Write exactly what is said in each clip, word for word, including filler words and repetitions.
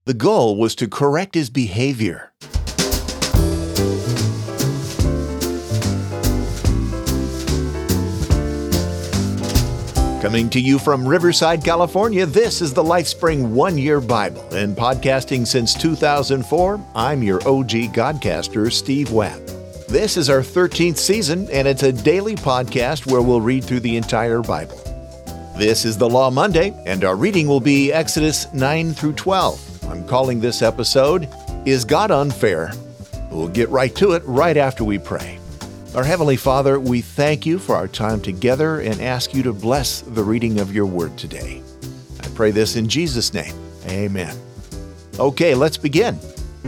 The goal was to correct his behavior. Coming to you from Riverside, California, this is the LifeSpring One-Year Bible. And podcasting since two thousand four, I'm your O G Godcaster, Steve Webb. This is our thirteenth season, and it's a daily podcast where we'll read through the entire Bible. This is the Law Monday, and our reading will be Exodus nine through twelve. I'm calling this episode, Is God Unfair? We'll get right to it right after we pray. Our Heavenly Father, we thank you for our time together and ask you to bless the reading of your word today. I pray this in Jesus' name. Amen. Okay, let's begin.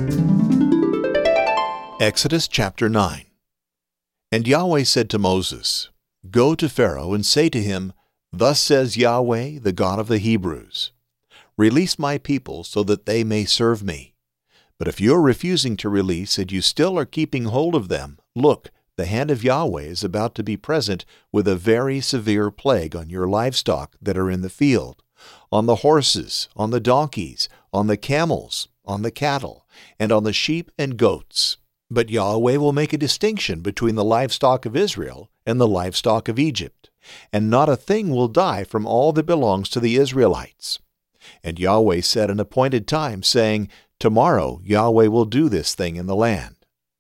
Exodus chapter nine. And Yahweh said to Moses, Go to Pharaoh and say to him, Thus says Yahweh, the God of the Hebrews, Release my people so that they may serve me. But if you are refusing to release and you still are keeping hold of them, look, the hand of Yahweh is about to be present with a very severe plague on your livestock that are in the field, on the horses, on the donkeys, on the camels, on the cattle, and on the sheep and goats. But Yahweh will make a distinction between the livestock of Israel and the livestock of Egypt, and not a thing will die from all that belongs to the Israelites. And Yahweh set an appointed time, saying, Tomorrow Yahweh will do this thing in the land.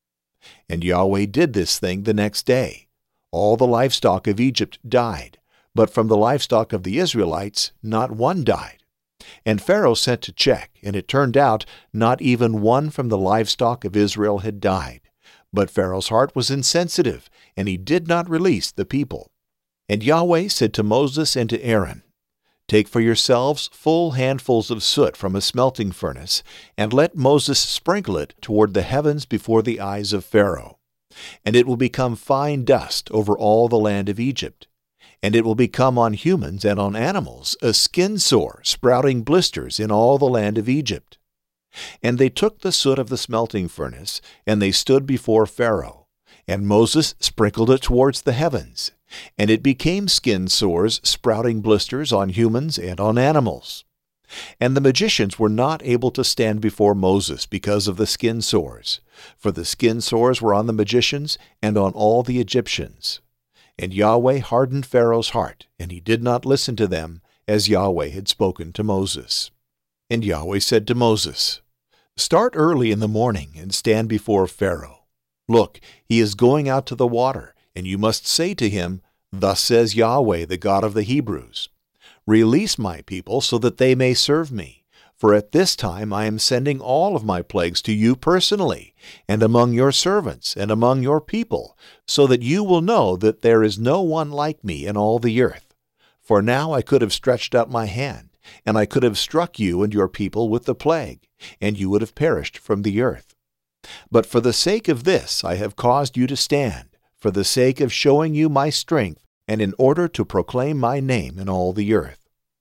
And Yahweh did this thing the next day. All the livestock of Egypt died, but from the livestock of the Israelites not one died. And Pharaoh sent to check, and it turned out not even one from the livestock of Israel had died. But Pharaoh's heart was insensitive, and he did not release the people. And Yahweh said to Moses and to Aaron, Take for yourselves full handfuls of soot from a smelting furnace, and let Moses sprinkle it toward the heavens before the eyes of Pharaoh. And it will become fine dust over all the land of Egypt. And it will become on humans and on animals a skin sore, sprouting blisters in all the land of Egypt. And they took the soot of the smelting furnace, and they stood before Pharaoh. And Moses sprinkled it towards the heavens. And it became skin sores, sprouting blisters on humans and on animals. And the magicians were not able to stand before Moses because of the skin sores, for the skin sores were on the magicians and on all the Egyptians. And Yahweh hardened Pharaoh's heart, and he did not listen to them, as Yahweh had spoken to Moses. And Yahweh said to Moses, Start early in the morning and stand before Pharaoh. Look, he is going out to the water, and you must say to him, Thus says Yahweh, the God of the Hebrews, Release my people so that they may serve me. For at this time I am sending all of my plagues to you personally, and among your servants, and among your people, so that you will know that there is no one like me in all the earth. For now I could have stretched out my hand, and I could have struck you and your people with the plague, and you would have perished from the earth. But for the sake of this I have caused you to stand, for the sake of showing you my strength, and in order to proclaim my name in all the earth.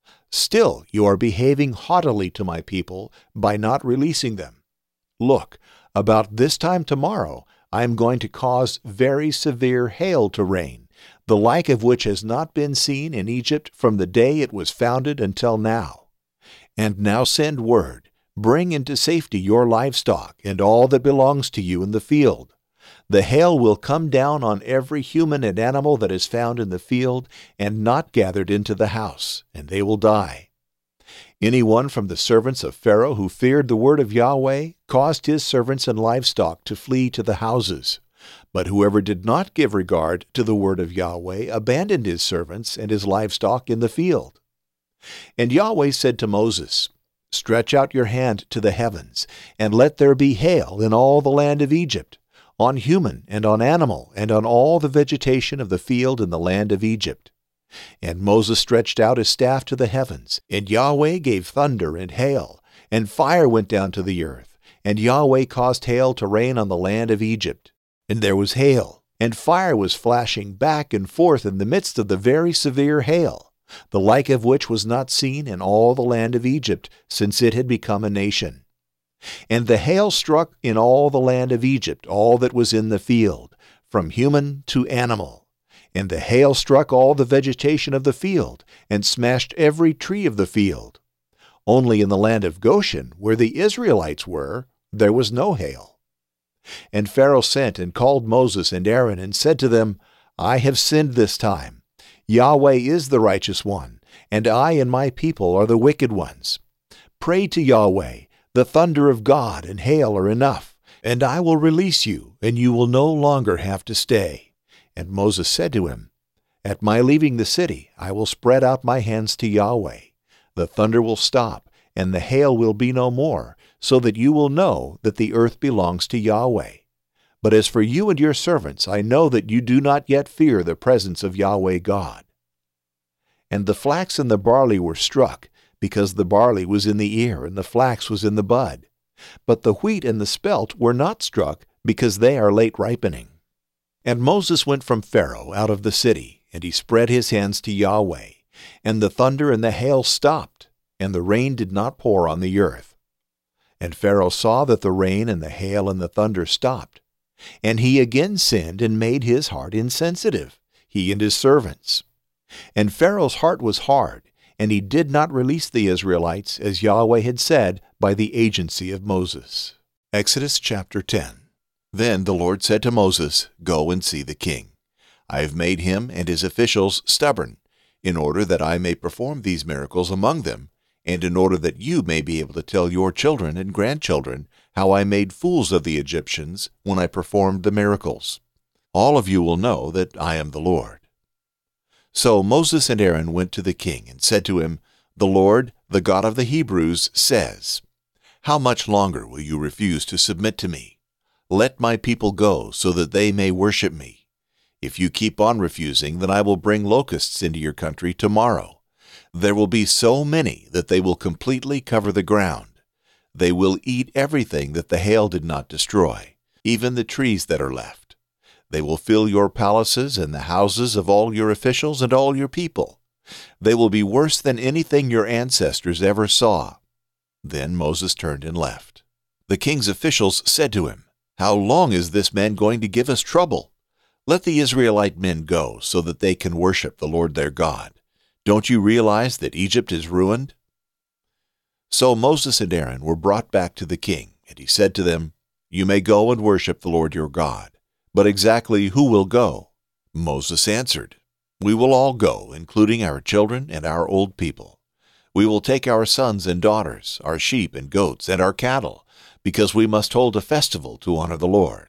Still you are behaving haughtily to my people by not releasing them. Look, about this time tomorrow I am going to cause very severe hail to rain, the like of which has not been seen in Egypt from the day it was founded until now. And now send word, bring into safety your livestock and all that belongs to you in the field. The hail will come down on every human and animal that is found in the field and not gathered into the house, and they will die. Anyone from the servants of Pharaoh who feared the word of Yahweh caused his servants and livestock to flee to the houses. But whoever did not give regard to the word of Yahweh abandoned his servants and his livestock in the field. And Yahweh said to Moses, Stretch out your hand to the heavens, and let there be hail in all the land of Egypt, on human and on animal, and on all the vegetation of the field in the land of Egypt. And Moses stretched out his staff to the heavens, and Yahweh gave thunder and hail, and fire went down to the earth, and Yahweh caused hail to rain on the land of Egypt. And there was hail, and fire was flashing back and forth in the midst of the very severe hail, the like of which was not seen in all the land of Egypt since it had become a nation. And the hail struck in all the land of Egypt all that was in the field, from human to animal. And the hail struck all the vegetation of the field, and smashed every tree of the field. Only in the land of Goshen, where the Israelites were, there was no hail. And Pharaoh sent and called Moses and Aaron and said to them, I have sinned this time. Yahweh is the righteous one, and I and my people are the wicked ones. Pray to Yahweh, the thunder of God and hail are enough, and I will release you, and you will no longer have to stay. And Moses said to him, At my leaving the city I will spread out my hands to Yahweh. The thunder will stop, and the hail will be no more, so that you will know that the earth belongs to Yahweh. But as for you and your servants, I know that you do not yet fear the presence of Yahweh God. And the flax and the barley were struck, because the barley was in the ear and the flax was in the bud. But the wheat and the spelt were not struck, because they are late ripening. And Moses went from Pharaoh out of the city, and he spread his hands to Yahweh. And the thunder and the hail stopped, and the rain did not pour on the earth. And Pharaoh saw that the rain and the hail and the thunder stopped. And he again sinned and made his heart insensitive, he and his servants. And Pharaoh's heart was hard, and he did not release the Israelites, as Yahweh had said, by the agency of Moses. Exodus chapter ten. Then the Lord said to Moses, Go and see the king. I have made him and his officials stubborn, in order that I may perform these miracles among them, and in order that you may be able to tell your children and grandchildren how I made fools of the Egyptians when I performed the miracles. All of you will know that I am the Lord. So Moses and Aaron went to the king and said to him, The Lord, the God of the Hebrews, says, How much longer will you refuse to submit to me? Let my people go, so that they may worship me. If you keep on refusing, then I will bring locusts into your country tomorrow. There will be so many that they will completely cover the ground. They will eat everything that the hail did not destroy, even the trees that are left. They will fill your palaces and the houses of all your officials and all your people. They will be worse than anything your ancestors ever saw. Then Moses turned and left. The king's officials said to him, How long is this man going to give us trouble? Let the Israelite men go, so that they can worship the Lord their God. Don't you realize that Egypt is ruined? So Moses and Aaron were brought back to the king, and he said to them, You may go and worship the Lord your God. But exactly who will go? Moses answered, We will all go, including our children and our old people. We will take our sons and daughters, our sheep and goats, and our cattle, because we must hold a festival to honor the Lord.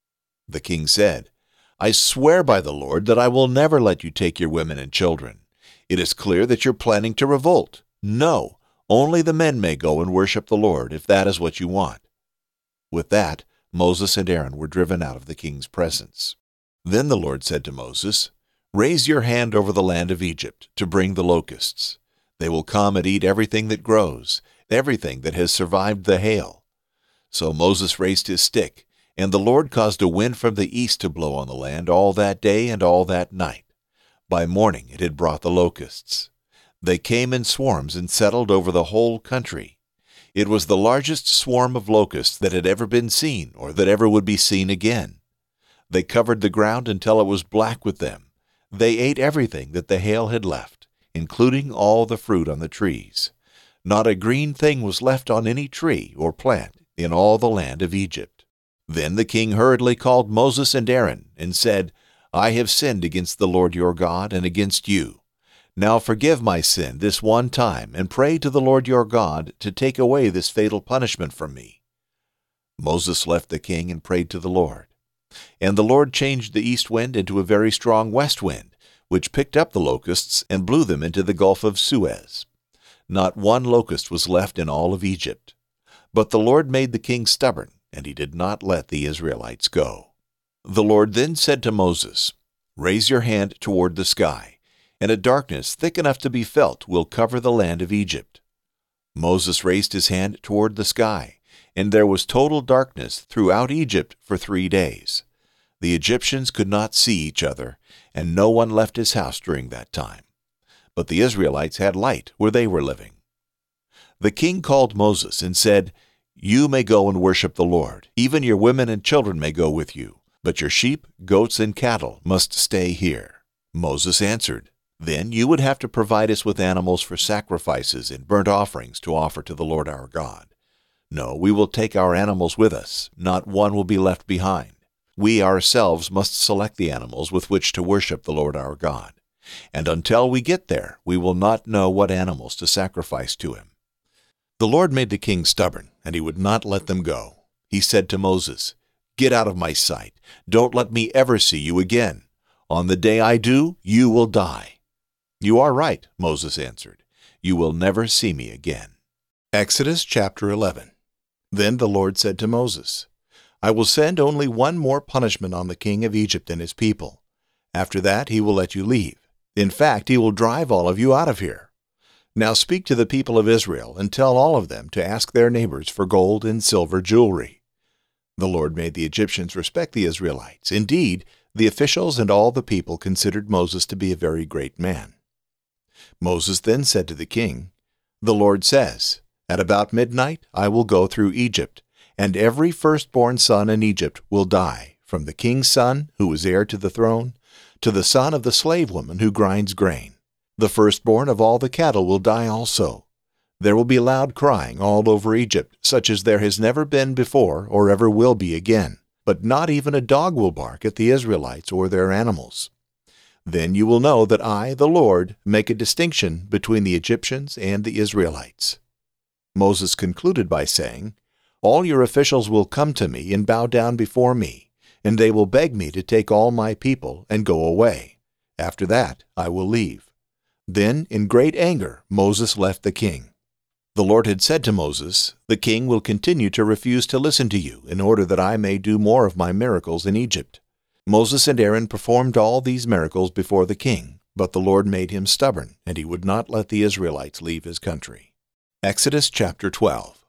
The king said, I swear by the Lord that I will never let you take your women and children. It is clear that you're planning to revolt. No, only the men may go and worship the Lord, if that is what you want. With that, Moses and Aaron were driven out of the king's presence. Then the Lord said to Moses, Raise your hand over the land of Egypt to bring the locusts. They will come and eat everything that grows, everything that has survived the hail. So Moses raised his stick, and the Lord caused a wind from the east to blow on the land all that day and all that night. By morning it had brought the locusts. They came in swarms and settled over the whole country. It was the largest swarm of locusts that had ever been seen or that ever would be seen again. They covered the ground until it was black with them. They ate everything that the hail had left, including all the fruit on the trees. Not a green thing was left on any tree or plant in all the land of Egypt. Then the king hurriedly called Moses and Aaron and said, I have sinned against the Lord your God and against you. Now forgive my sin this one time, and pray to the Lord your God to take away this fatal punishment from me. Moses left the king and prayed to the Lord. And the Lord changed the east wind into a very strong west wind, which picked up the locusts and blew them into the Gulf of Suez. Not one locust was left in all of Egypt. But the Lord made the king stubborn, and he did not let the Israelites go. The Lord then said to Moses, Raise your hand toward the sky, and a darkness thick enough to be felt will cover the land of Egypt. Moses raised his hand toward the sky, and there was total darkness throughout Egypt for three days. The Egyptians could not see each other, and no one left his house during that time. But the Israelites had light where they were living. The king called Moses and said, You may go and worship the Lord. Even your women and children may go with you, but your sheep, goats, and cattle must stay here. Moses answered, Then you would have to provide us with animals for sacrifices and burnt offerings to offer to the Lord our God. No, we will take our animals with us. Not one will be left behind. We ourselves must select the animals with which to worship the Lord our God. And until we get there, we will not know what animals to sacrifice to him." The Lord made the king stubborn, and he would not let them go. He said to Moses, "Get out of my sight. Don't let me ever see you again. On the day I do, you will die." "You are right," Moses answered. "You will never see me again." Exodus chapter eleven. Then the Lord said to Moses, "I will send only one more punishment on the king of Egypt and his people. After that he will let you leave. In fact, he will drive all of you out of here. Now speak to the people of Israel and tell all of them to ask their neighbors for gold and silver jewelry." The Lord made the Egyptians respect the Israelites. Indeed, the officials and all the people considered Moses to be a very great man. Moses then said to the king, "The Lord says, 'At about midnight I will go through Egypt, and every firstborn son in Egypt will die, from the king's son, who is heir to the throne, to the son of the slave woman who grinds grain. The firstborn of all the cattle will die also. There will be loud crying all over Egypt, such as there has never been before or ever will be again. But not even a dog will bark at the Israelites or their animals. Then you will know that I, the Lord, make a distinction between the Egyptians and the Israelites." Moses concluded by saying, "All your officials will come to me and bow down before me, and they will beg me to take all my people and go away. After that I will leave." Then, in great anger, Moses left the king. The Lord had said to Moses, "The king will continue to refuse to listen to you, in order that I may do more of my miracles in Egypt." Moses and Aaron performed all these miracles before the king, but the Lord made him stubborn, and he would not let the Israelites leave his country. Exodus chapter twelve.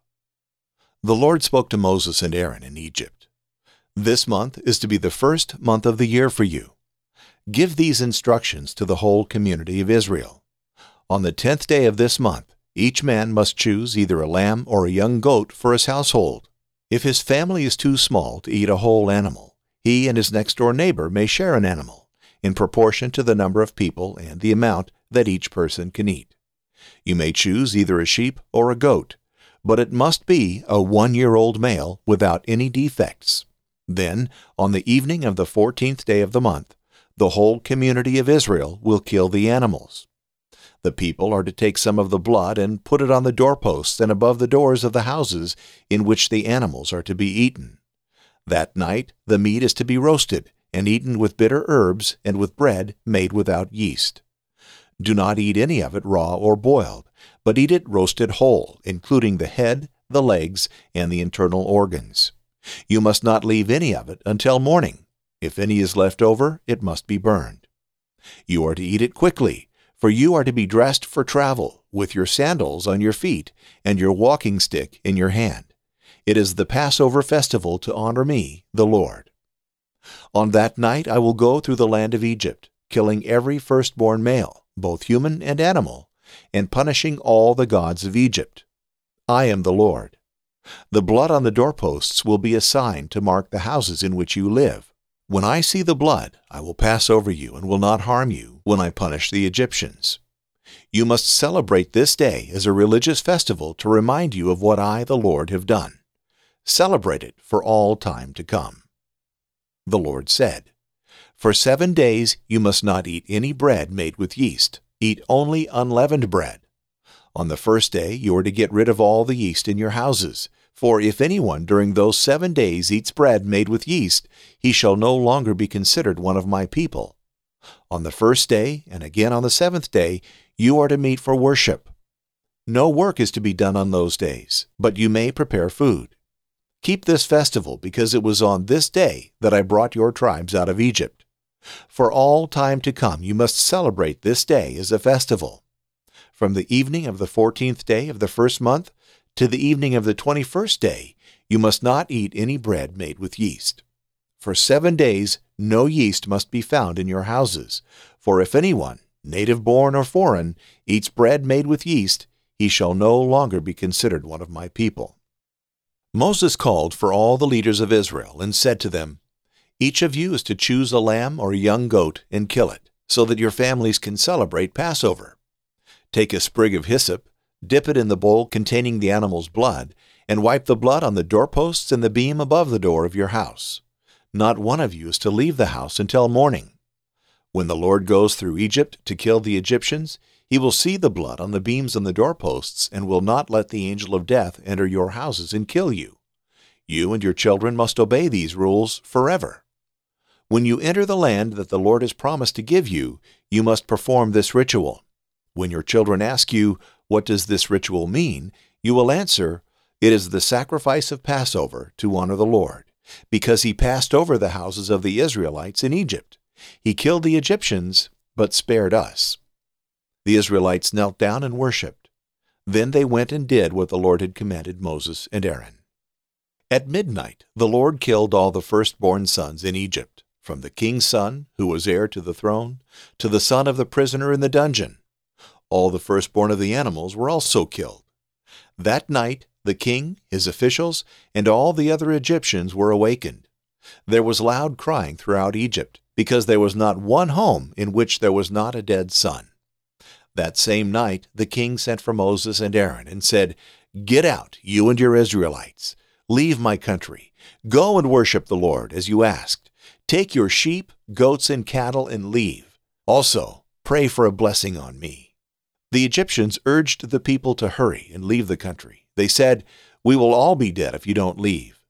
The Lord spoke to Moses and Aaron in Egypt. "This month is to be the first month of the year for you. Give these instructions to the whole community of Israel. On the tenth day of this month, each man must choose either a lamb or a young goat for his household. If his family is too small to eat a whole animal, he and his next-door neighbor may share an animal, in proportion to the number of people and the amount that each person can eat. You may choose either a sheep or a goat, but it must be a one-year-old male without any defects. Then, on the evening of the fourteenth day of the month, the whole community of Israel will kill the animals. The people are to take some of the blood and put it on the doorposts and above the doors of the houses in which the animals are to be eaten. That night the meat is to be roasted and eaten with bitter herbs and with bread made without yeast. Do not eat any of it raw or boiled, but eat it roasted whole, including the head, the legs, and the internal organs. You must not leave any of it until morning. If any is left over, it must be burned. You are to eat it quickly, for you are to be dressed for travel, with your sandals on your feet and your walking stick in your hand. It is the Passover festival to honor me, the Lord. On that night I will go through the land of Egypt, killing every firstborn male, both human and animal, and punishing all the gods of Egypt. I am the Lord. The blood on the doorposts will be a sign to mark the houses in which you live. When I see the blood, I will pass over you and will not harm you when I punish the Egyptians. You must celebrate this day as a religious festival to remind you of what I, the Lord, have done. Celebrate it for all time to come." The Lord said, "For seven days you must not eat any bread made with yeast. Eat only unleavened bread. On the first day you are to get rid of all the yeast in your houses. For if anyone during those seven days eats bread made with yeast, he shall no longer be considered one of my people. On the first day, and again on the seventh day, you are to meet for worship. No work is to be done on those days, but you may prepare food. Keep this festival, because it was on this day that I brought your tribes out of Egypt. For all time to come you must celebrate this day as a festival. From the evening of the fourteenth day of the first month to the evening of the twenty-first day, you must not eat any bread made with yeast. For seven days no yeast must be found in your houses, for if anyone, native-born or foreign, eats bread made with yeast, he shall no longer be considered one of my people." Moses called for all the leaders of Israel and said to them, "Each of you is to choose a lamb or a young goat and kill it, so that your families can celebrate Passover. Take a sprig of hyssop, dip it in the bowl containing the animal's blood, and wipe the blood on the doorposts and the beam above the door of your house. Not one of you is to leave the house until morning. When the Lord goes through Egypt to kill the Egyptians, he will see the blood on the beams and the doorposts and will not let the angel of death enter your houses and kill you. You and your children must obey these rules forever. When you enter the land that the Lord has promised to give you, you must perform this ritual. When your children ask you, "What does this ritual mean?" you will answer, "It is the sacrifice of Passover to honor the Lord, because he passed over the houses of the Israelites in Egypt. He killed the Egyptians, but spared us." The Israelites knelt down and worshipped. Then they went and did what the Lord had commanded Moses and Aaron. At midnight the Lord killed all the firstborn sons in Egypt, from the king's son, who was heir to the throne, to the son of the prisoner in the dungeon. All the firstborn of the animals were also killed. That night the king, his officials, and all the other Egyptians were awakened. There was loud crying throughout Egypt, because there was not one home in which there was not a dead son. That same night the king sent for Moses and Aaron and said, "Get out, you and your Israelites. Leave my country. Go and worship the Lord, as you asked. Take your sheep, goats, and cattle and leave. Also, pray for a blessing on me." The Egyptians urged the people to hurry and leave the country. They said, "We will all be dead if you don't leave."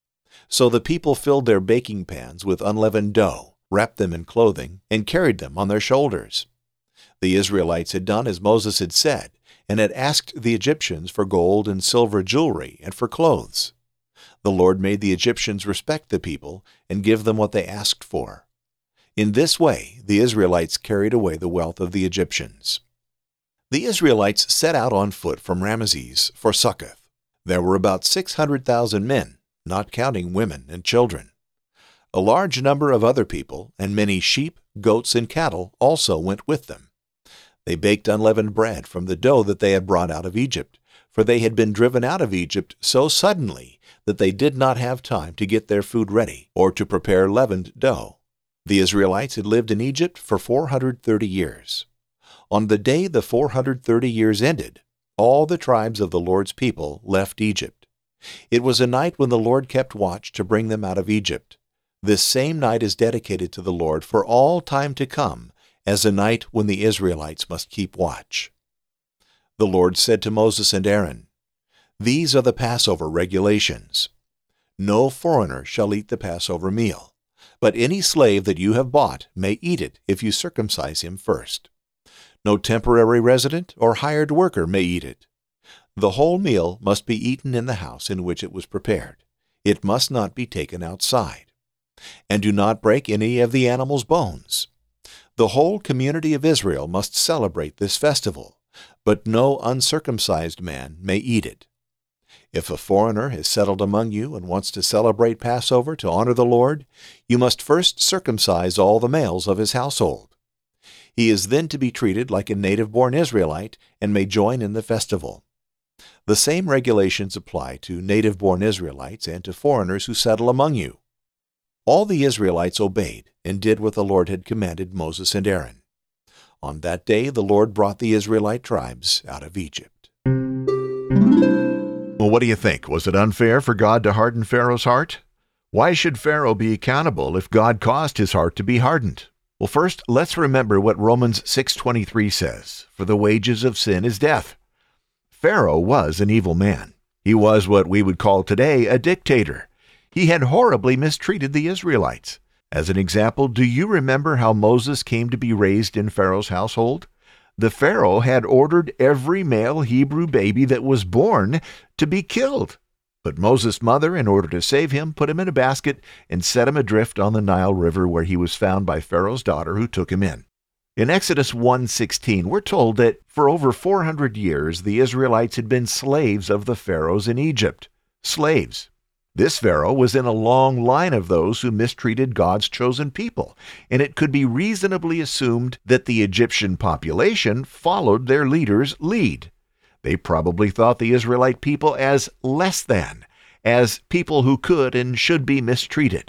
So the people filled their baking pans with unleavened dough, wrapped them in clothing, and carried them on their shoulders. The Israelites had done as Moses had said, and had asked the Egyptians for gold and silver jewelry and for clothes. The Lord made the Egyptians respect the people and give them what they asked for. In this way, the Israelites carried away the wealth of the Egyptians. The Israelites set out on foot from Ramesses for Succoth. There were about six hundred thousand men, not counting women and children. A large number of other people and many sheep, goats, and cattle also went with them. They baked unleavened bread from the dough that they had brought out of Egypt, for they had been driven out of Egypt so suddenly that they did not have time to get their food ready or to prepare leavened dough. The Israelites had lived in Egypt for four hundred thirty years. On the day the four hundred thirty years ended, all the tribes of the Lord's people left Egypt. It was a night when the Lord kept watch to bring them out of Egypt. This same night is dedicated to the Lord for all time to come, as a night when the Israelites must keep watch. The Lord said to Moses and Aaron, "These are the Passover regulations. No foreigner shall eat the Passover meal, but any slave that you have bought may eat it if you circumcise him first. No temporary resident or hired worker may eat it. The whole meal must be eaten in the house in which it was prepared. It must not be taken outside. And do not break any of the animal's bones. The whole community of Israel must celebrate this festival, but no uncircumcised man may eat it. If a foreigner has settled among you and wants to celebrate Passover to honor the Lord, you must first circumcise all the males of his household. He is then to be treated like a native-born Israelite and may join in the festival. The same regulations apply to native-born Israelites and to foreigners who settle among you." All the Israelites obeyed and did what the Lord had commanded Moses and Aaron. On that day the Lord brought the Israelite tribes out of Egypt. Well, what do you think? Was it unfair for God to harden Pharaoh's heart? Why should Pharaoh be accountable if God caused his heart to be hardened? Well, first, let's remember what Romans six twenty-three says, "For the wages of sin is death." Pharaoh was an evil man. He was what we would call today a dictator. He had horribly mistreated the Israelites. As an example, do you remember how Moses came to be raised in Pharaoh's household? The Pharaoh had ordered every male Hebrew baby that was born to be killed. But Moses' mother, in order to save him, put him in a basket and set him adrift on the Nile River, where he was found by Pharaoh's daughter, who took him in. In Exodus one sixteen, we're told that for over four hundred years the Israelites had been slaves of the pharaohs in Egypt. Slaves. This Pharaoh was in a long line of those who mistreated God's chosen people, and it could be reasonably assumed that the Egyptian population followed their leader's lead. They probably thought the Israelite people as less than, as people who could and should be mistreated.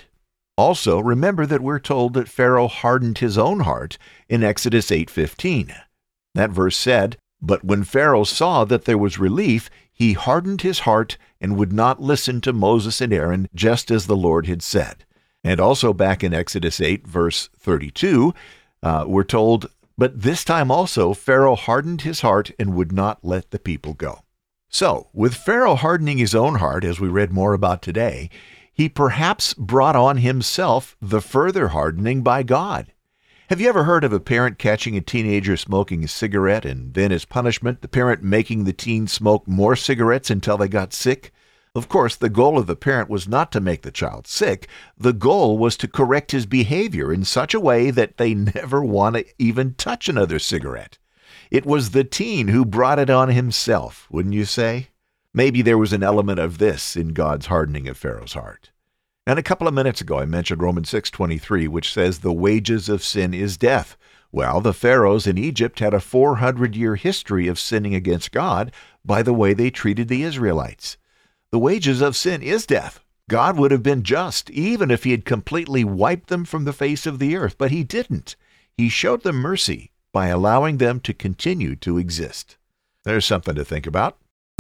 Also, remember that we're told that Pharaoh hardened his own heart in Exodus eight fifteen. That verse said, "But when Pharaoh saw that there was relief, he hardened his heart and would not listen to Moses and Aaron, just as the Lord had said." And also back in Exodus eight, verse thirty-two, uh, we're told, "But this time also Pharaoh hardened his heart and would not let the people go." So, with Pharaoh hardening his own heart, as we read more about today, he perhaps brought on himself the further hardening by God. Have you ever heard of a parent catching a teenager smoking a cigarette and then as punishment, the parent making the teen smoke more cigarettes until they got sick? Of course, the goal of the parent was not to make the child sick. The goal was to correct his behavior in such a way that they never want to even touch another cigarette. It was the teen who brought it on himself, wouldn't you say? Maybe there was an element of this in God's hardening of Pharaoh's heart. And a couple of minutes ago, I mentioned Romans six twenty-three, which says the wages of sin is death. Well, the pharaohs in Egypt had a four hundred year history of sinning against God by the way they treated the Israelites. The wages of sin is death. God would have been just, even if he had completely wiped them from the face of the earth, but he didn't. He showed them mercy by allowing them to continue to exist. There's something to think about.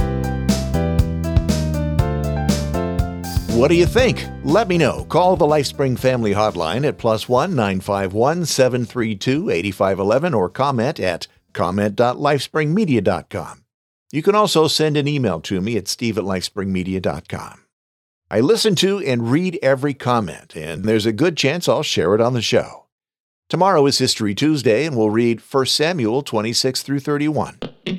What do you think? Let me know. Call the LifeSpring Family Hotline at plus one nine five one, seven three two, eight five one one or comment at comment dot lifespring media dot com. You can also send an email to me at steve at lifespring media dot com. I listen to and read every comment, and there's a good chance I'll share it on the show. Tomorrow is History Tuesday, and we'll read First Samuel twenty-six through thirty-one.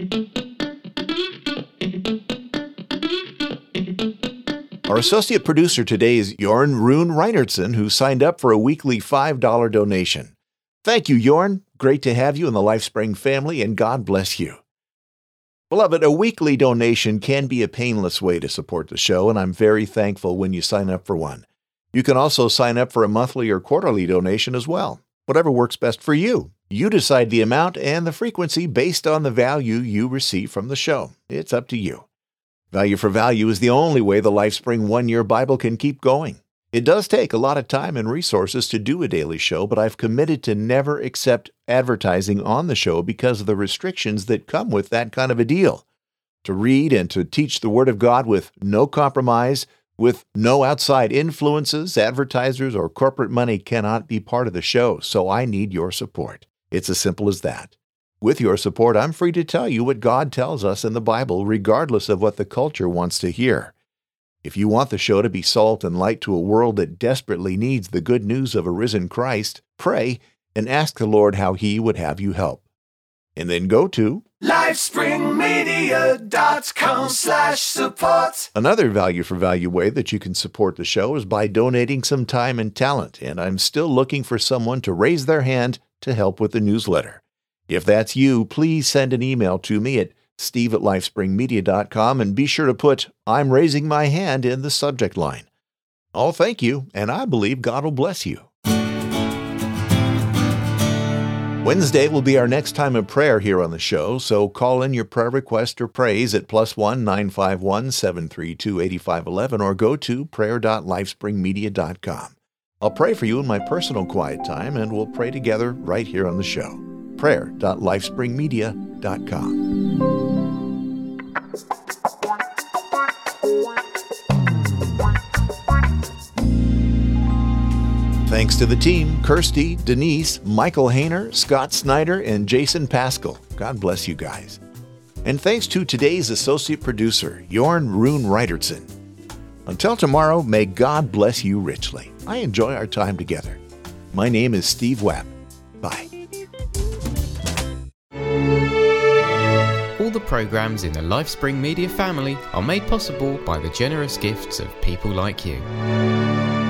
Our associate producer today is Jorn Rune Reinertsen, who signed up for a weekly five dollar donation. Thank you, Jorn. Great to have you in the LifeSpring family, and God bless you. Beloved, a weekly donation can be a painless way to support the show, and I'm very thankful when you sign up for one. You can also sign up for a monthly or quarterly donation as well. Whatever works best for you. You decide the amount and the frequency based on the value you receive from the show. It's up to you. Value for Value is the only way the LifeSpring one-year Bible can keep going. It does take a lot of time and resources to do a daily show, but I've committed to never accept advertising on the show because of the restrictions that come with that kind of a deal. To read and to teach the Word of God with no compromise, with no outside influences, advertisers, or corporate money cannot be part of the show, so I need your support. It's as simple as that. With your support, I'm free to tell you what God tells us in the Bible, regardless of what the culture wants to hear. If you want the show to be salt and light to a world that desperately needs the good news of a risen Christ, pray and ask the Lord how He would have you help. And then go to lifespring media dot com slash support. Another Value for Value way that you can support the show is by donating some time and talent, and I'm still looking for someone to raise their hand to help with the newsletter. If that's you, please send an email to me at steve at lifespring media dot com and be sure to put "I'm raising my hand" in the subject line. Oh, thank you, and I believe God will bless you. Wednesday will be our next time of prayer here on the show, so call in your prayer request or praise at plus one nine five one, seven three two, eight five one one or go to prayer dot lifespring media dot com. I'll pray for you in my personal quiet time, and we'll pray together right here on the show. prayer dot lifespring media dot com. Thanks to the team, Kirsty, Denise, Michael Hayner, Scott Snyder, and Jason Pascal. God bless you guys. And thanks to today's associate producer, Jorn Rune Reinertsen. Until tomorrow, may God bless you richly. I enjoy our time together. My name is Steve Webb. Bye. All the programs in the LifeSpring Media family are made possible by the generous gifts of people like you.